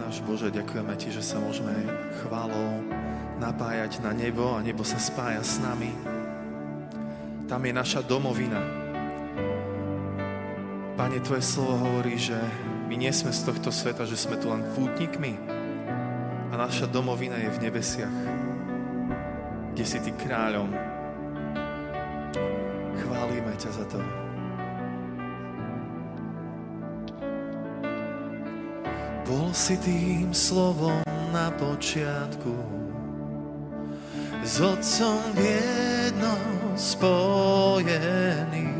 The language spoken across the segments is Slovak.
Náš Bože, ďakujeme Ti, že sa môžeme chválou napájať na nebo a nebo sa spája s nami. Tam je naša domovina. Pane, Tvoje slovo hovorí, že my nie sme z tohto sveta, že sme tu len pútnikmi a naša domovina je v nebesiach, kde si Ty kráľom. Chválime ťa za to. Bol si tým slovom na počiatku, s Otcom v jednom spojený.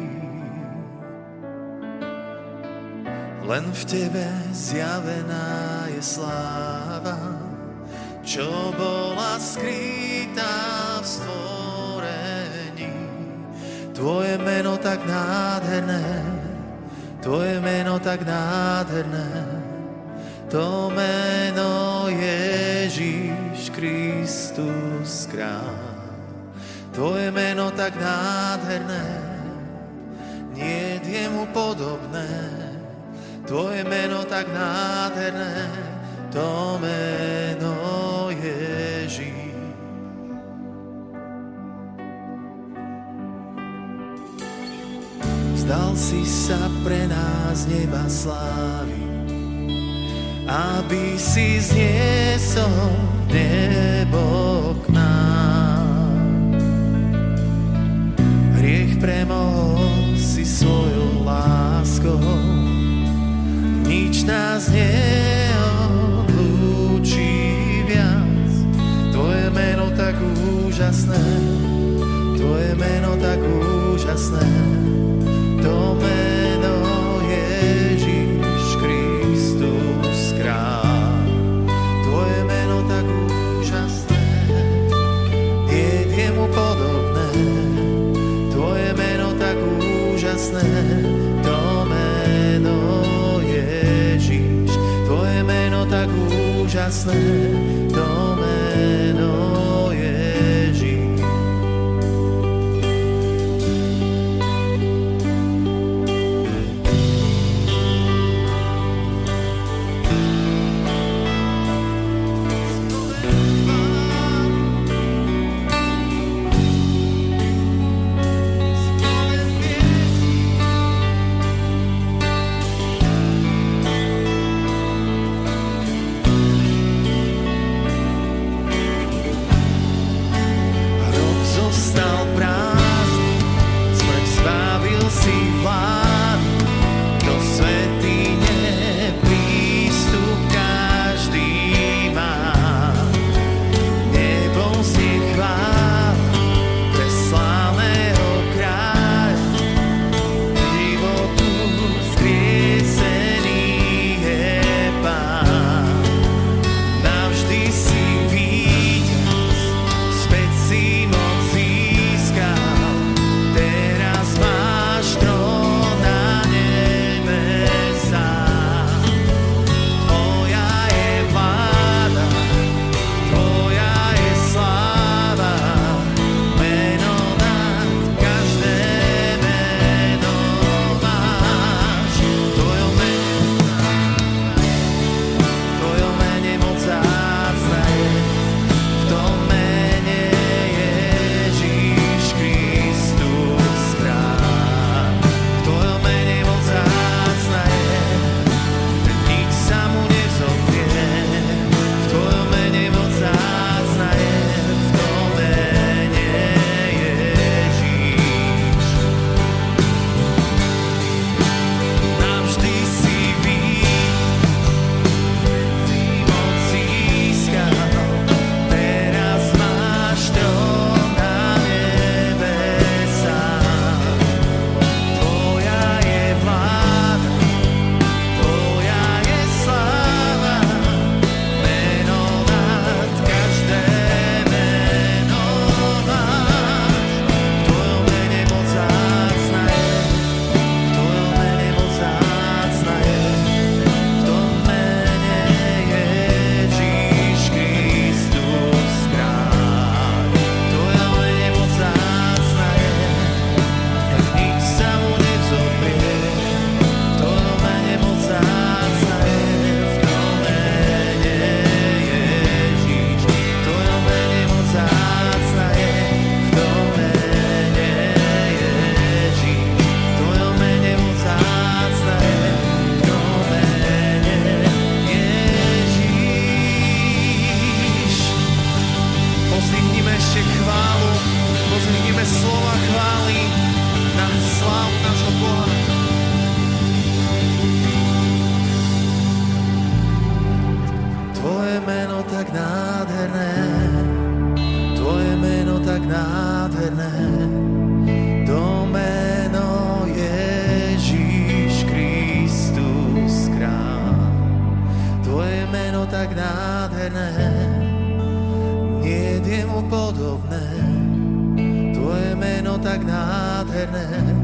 Len v Tebe zjavená je sláva, čo bola skrytá v stvorení. Tvoje meno tak nádherné, Tvoje meno tak nádherné, to meno Ježiš Kristus kráľ. Tvoje meno tak nádherné, niet je mu podobné. Tvoje meno tak nádherné, to meno Ježiš. Vzdal si sa pre nás neba slávy, aby si zniesol nebo k nám. Hriech premohol si svojou láskou, nič nás neodlúči viac. Tvoje meno tak úžasné, Tvoje meno tak úžasné, to meno Ježiš Kristus kráľ. Tvoje meno tak úžasné, nie je mu podobné. Tvoje meno tak úžasné, to meno Ježiš. Tvoje meno tak úžasné, to meno Ježiš. Tvoje meno tak nádherné, Tvoje meno tak nádherné, to meno Ježiš Kristus Kráľ. Tvoje meno tak nádherné, nie je mu podobné. Tvoje meno tak nádherné,